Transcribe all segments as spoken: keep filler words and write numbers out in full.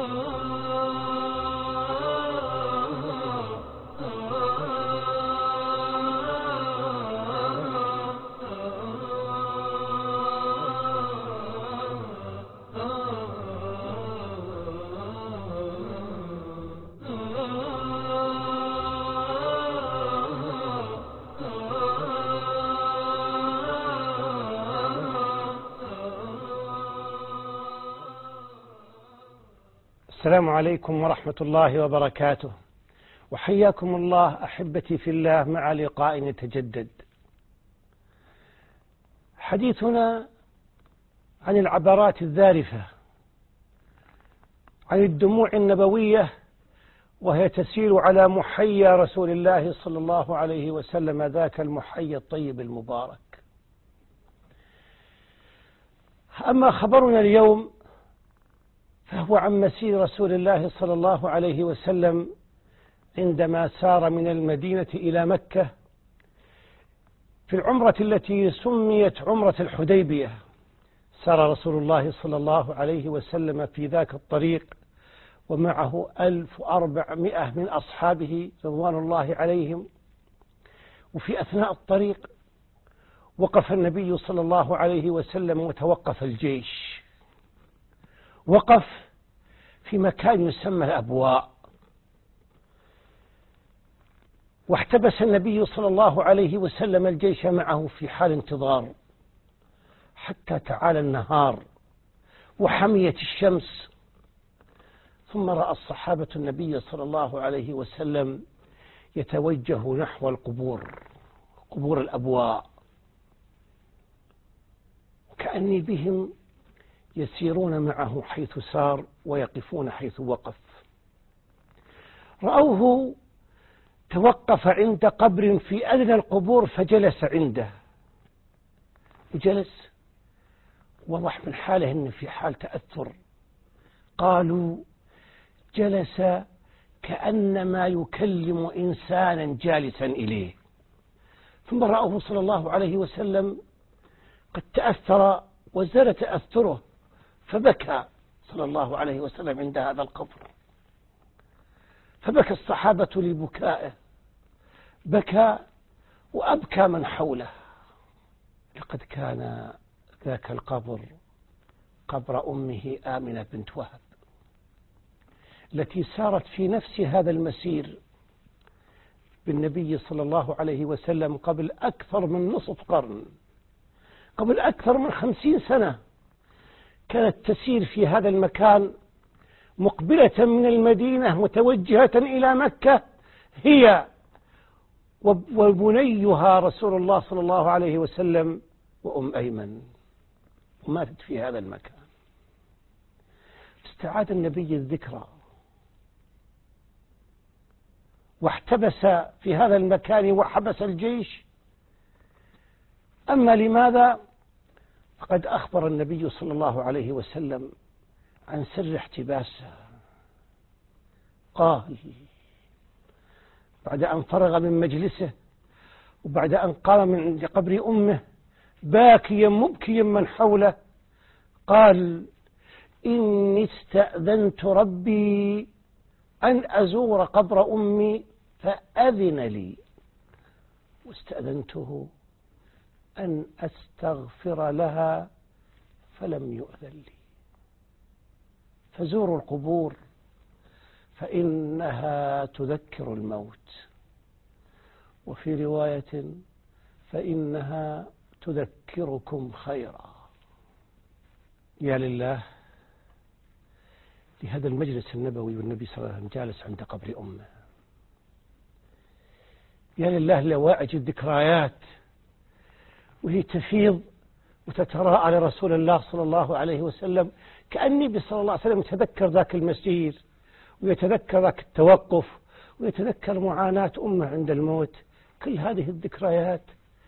السلام عليكم ورحمة الله وبركاته، وحياكم الله أحبتي في الله مع لقاء يتجدد. حديثنا عن العبرات الذارفة، عن الدموع النبوية وهي تسيل على محيا رسول الله صلى الله عليه وسلم، ذاك المحيا الطيب المبارك. أما خبرنا اليوم فهو عن مسير رسول الله صلى الله عليه وسلم عندما سار من المدينة إلى مكة في العمرة التي سميت عمرة الحديبية. سار رسول الله صلى الله عليه وسلم في ذاك الطريق ومعه ألف وأربعمائة من أصحابه رضوان الله عليهم. وفي أثناء الطريق وقف النبي صلى الله عليه وسلم وتوقف الجيش، وقف في مكان يسمى الأبواء، واحتبس النبي صلى الله عليه وسلم الجيش معه في حال انتظار حتى تعالى النهار وحميت الشمس. ثم رأى الصحابة النبي صلى الله عليه وسلم يتوجه نحو القبور، قبور الأبواء، كأني بهم يسيرون معه حيث سار ويقفون حيث وقف. رأوه توقف عند قبر في أدنى القبور فجلس عنده، وجلس وضح من حاله أنه في حال تأثر. قالوا جلس كأنما يكلم إنسانا جالسا إليه. ثم رأوه صلى الله عليه وسلم قد تأثر وزال تأثره فبكى صلى الله عليه وسلم عند هذا القبر، فبكى الصحابة لبكائه، بكى وأبكى من حوله. لقد كان ذاك القبر قبر أمه آمنة بنت وهب التي سارت في نفس هذا المسير بالنبي صلى الله عليه وسلم قبل أكثر من نصف قرن، قبل أكثر من خمسين سنة. كانت تسير في هذا المكان مقبلة من المدينة متوجهة إلى مكة، هي وبنيها رسول الله صلى الله عليه وسلم وأم أيمن، وماتت في هذا المكان. استعاد النبي الذكرى واحتبس في هذا المكان وحبس الجيش. أما لماذا؟ فقد أخبر النبي صلى الله عليه وسلم عن سر احتباسه. قال بعد أن فرغ من مجلسه وبعد أن قام من عند قبر أمه باكيا مبكيا من حوله، قال إني استأذنت ربي أن أزور قبر أمي فأذن لي، واستأذنته أن أستغفر لها فلم يؤذن لي. فزوروا القبور فإنها تذكر الموت، وفي رواية فإنها تذكركم خيرا. يا لله لهذا المجلس النبوي والنبي صلى الله عليه وسلم جالس عند قبر أمه. يا لله لوائج الذكريات وهي تفيض وتتراءى لرسول الله صلى الله عليه وسلم، كأني صلى الله عليه وسلم يتذكر ذاك المسير ويتذكر ذاك التوقف ويتذكر معاناة أمه عند الموت. كل هذه الذكريات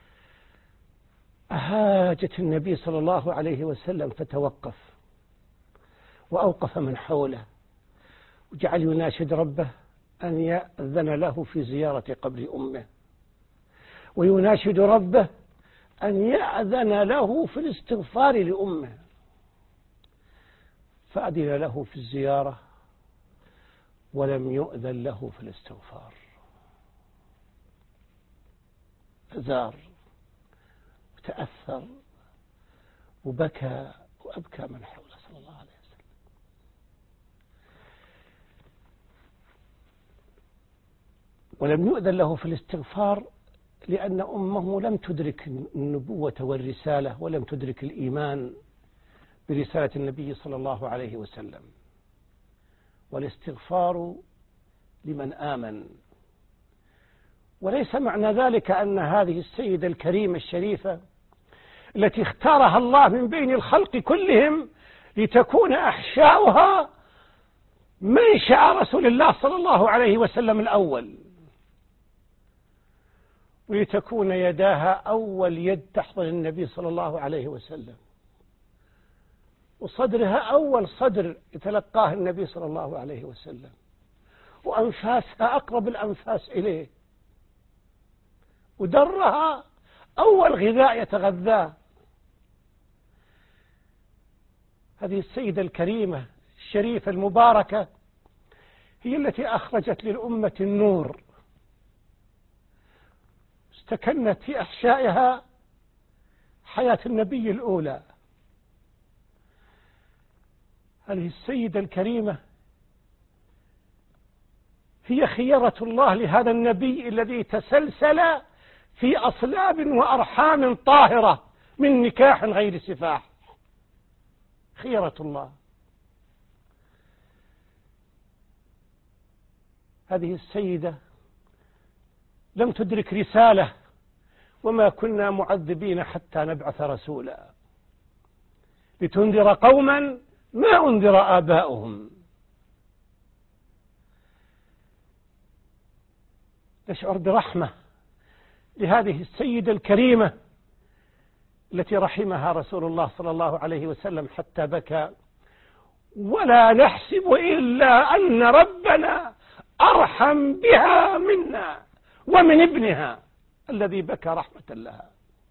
أهاجت النبي صلى الله عليه وسلم فتوقف وأوقف من حوله وجعل يناشد ربه أن يأذن له في زيارة قبر أمه، ويناشد ربه أن يأذن له في الاستغفار لأمه. فأذن له في الزيارة ولم يؤذن له في الاستغفار، فزار وتأثر وبكى وأبكى من حوله صلى الله عليه وسلم. ولم يؤذن له في الاستغفار لأن أمه لم تدرك النبوة والرسالة، ولم تدرك الإيمان برسالة النبي صلى الله عليه وسلم. والاستغفار لمن آمن، وليس معنى ذلك أن هذه السيدة الكريمة الشريفة التي اختارها الله من بين الخلق كلهم لتكون أحشاؤها منشأ رسول الله صلى الله عليه وسلم الأول، ولتكون يداها أول يد تحضن النبي صلى الله عليه وسلم، وصدرها أول صدر يتلقاه النبي صلى الله عليه وسلم، وأنفاسها أقرب الأنفاس إليه، ودرها أول غذاء يتغذاه. هذه السيدة الكريمة الشريفة المباركة هي التي أخرجت للأمة النور، استكنت في أحشائها حياة النبي الأولى. هذه السيدة الكريمة هي خيرة الله لهذا النبي الذي تسلسل في أصلاب وأرحام طاهرة من نكاح غير سفاح، خيرة الله. هذه السيدة لم تدرك رسالة، وما كنا معذبين حتى نبعث رسولا لتنذر قوما ما أنذر آباؤهم. نشعر برحمة لهذه السيدة الكريمة التي رحمها رسول الله صلى الله عليه وسلم حتى بكى، ولا نحسب إلا أن ربنا أرحم بها منا ومن ابنها الذي بكى رحمة لها.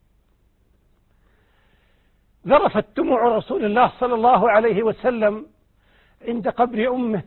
ذرفت دموع رسول الله صلى الله عليه وسلم عند قبر أمه،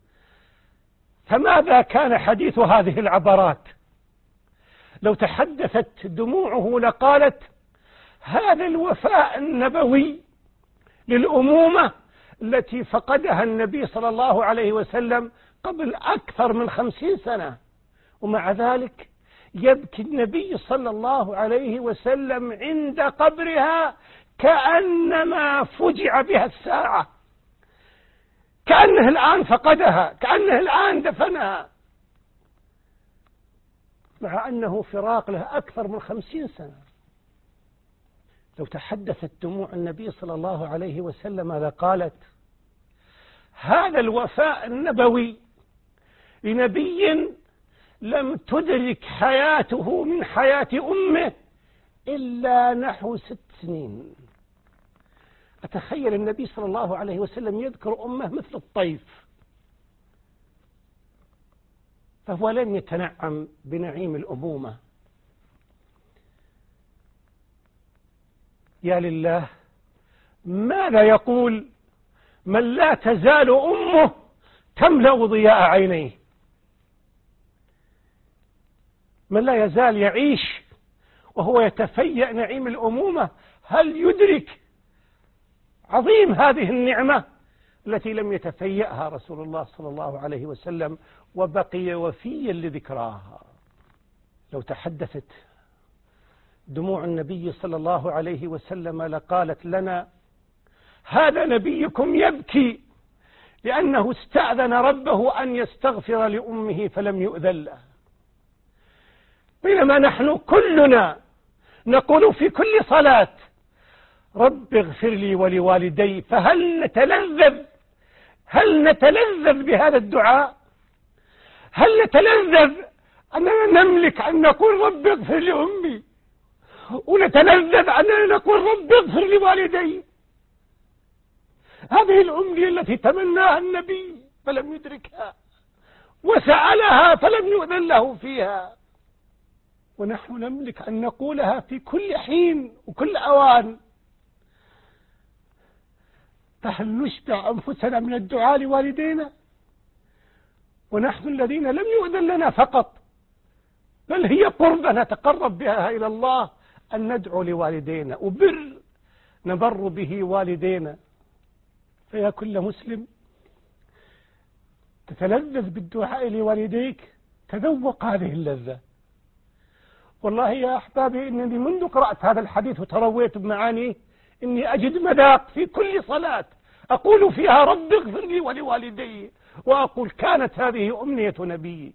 فماذا كان حديث هذه العبرات؟ لو تحدثت دموعه لقالت: هذا الوفاء النبوي للأمومة التي فقدها النبي صلى الله عليه وسلم قبل أكثر من خمسين سنة، ومع ذلك يبكي النبي صلى الله عليه وسلم عند قبرها كأنما فجع بها الساعة، كأنه الآن فقدها، كأنه الآن دفنها، مع أنه فراق له أكثر من خمسين سنة. لو تحدثت دموع النبي صلى الله عليه وسلم لقالت: هذا الوفاء النبوي لنبي لم تدرك حياته من حياة أمه إلا نحو ست سنين. أتخيل النبي صلى الله عليه وسلم يذكر أمه مثل الطيف، فهو لم يتنعم بنعيم الأمومة. يا لله، ماذا يقول من لا تزال أمه تملأ ضياء عينيه؟ من لا يزال يعيش وهو يتفيأ نعيم الأمومة، هل يدرك عظيم هذه النعمة التي لم يتفيأها رسول الله صلى الله عليه وسلم وبقي وفيا لذكراها؟ لو تحدثت دموع النبي صلى الله عليه وسلم لقالت لنا: هذا نبيكم يبكي لأنه استأذن ربه أن يستغفر لأمه فلم يؤذن له، بينما نحن كلنا نقول في كل صلاة: رب اغفر لي ولوالدي. فهل نتلذذ هل نتلذذ بهذا الدعاء؟ هل نتلذذ أننا نملك أن نقول رب اغفر لأمي، ونتلذذ أننا نقول رب اغفر لوالدي؟ هذه الأمنية التي تمناها النبي فلم يدركها، وسألها فلم يؤذن له فيها، ونحن نملك أن نقولها في كل حين وكل أوان. فهل نشبع أنفسنا من الدعاء لوالدينا؟ ونحن الذين لم يؤذن لنا فقط، بل هي قربة نتقرب بها إلى الله، أن ندعو لوالدينا وبر نبر به والدينا. فيا كل مسلم تتلذذ بالدعاء لوالديك، تذوق هذه اللذة. والله يا أحبابي إنني منذ قرأت هذا الحديث وترويت بمعانيه إني أجد مذاق في كل صلاة أقول فيها رب اغفر لي ولوالدي، وأقول كانت هذه أمنية نبيي،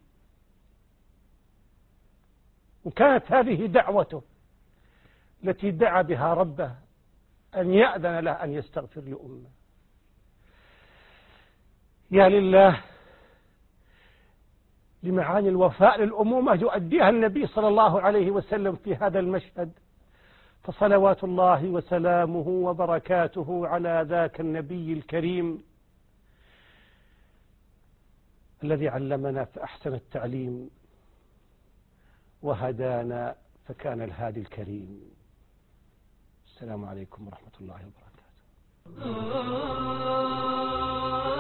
وكانت هذه دعوته التي دعا بها ربه أن يأذن له أن يستغفر لأمه. يا لله لمعاني الوفاء للأمومة يؤديها النبي صلى الله عليه وسلم في هذا المشهد، فصلوات الله وسلامه وبركاته على ذاك النبي الكريم الذي علمنا فأحسن التعليم وهدانا فكان الهادي الكريم. السلام عليكم ورحمة الله وبركاته.